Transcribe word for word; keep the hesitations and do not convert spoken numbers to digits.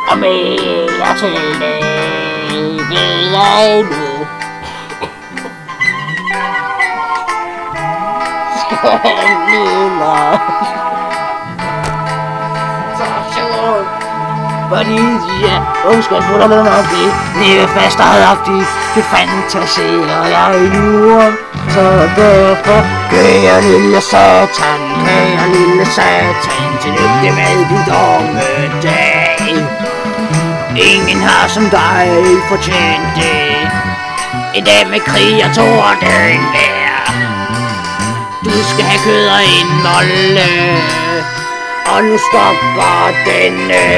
og mere til det vil jeg nu. Skandiner. Fordi ja, ondskabsfuldt og løgnagtigt, leve fast og hadagtigt, det fantaserer jeg nu om. Så derfor, kære lille satan, kære lille satan, tillykke med din dommedag. Ingen har som dig fortjent det, en dag med krig og torden vejr. Du skal have kød og en molle, og nu stopper denne